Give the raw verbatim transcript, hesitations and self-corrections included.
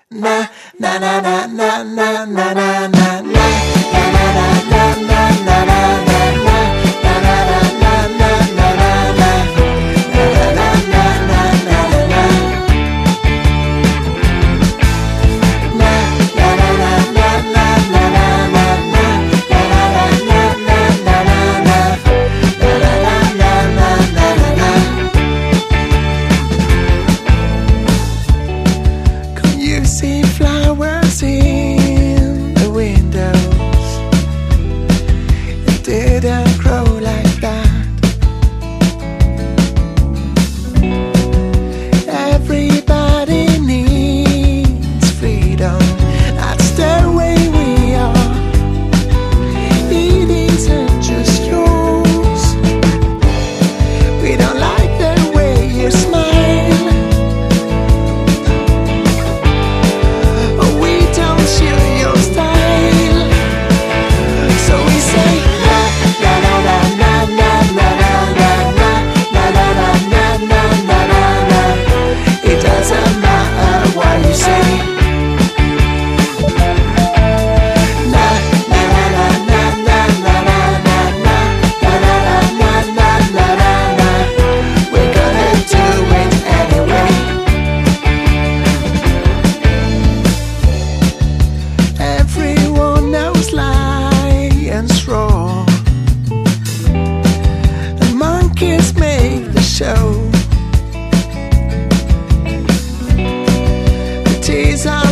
na na na na na na na na na see flowers in the windows. It didn't grow like that. Everybody needs freedom. That's the way we are. It isn't just yours. We don't like the way you smile. Make the show. It is